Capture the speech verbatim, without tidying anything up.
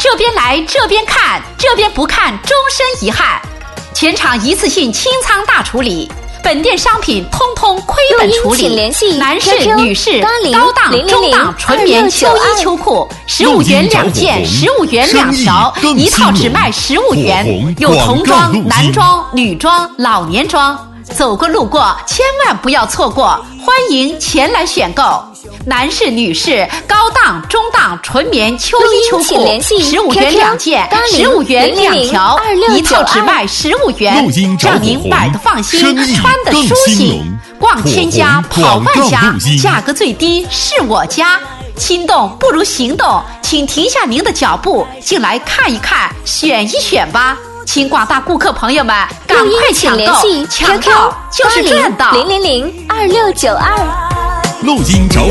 这边来这边看，这边不看终身遗憾。全场一次性清仓大处理，本店商品通通亏本处理。男士、女士、高档、中档纯棉秋衣秋裤，十五元两件，十五元两条，一套只卖十五元。有童装、男装、女装、老年装，走过路过千万不要错过，欢迎前来选购。男士、女士、高档、中档纯棉秋衣秋裤，十五元两件，十五元两条，一套只卖十五元，让您买的放心，穿的舒心。逛千家，跑万家，价格最低是我家。心动不如行动，请停下您的脚步，进来看一看，选一选吧。请广大顾客朋友们赶快抢购，抢到就是赚到。 零零零二六九二。 陆金找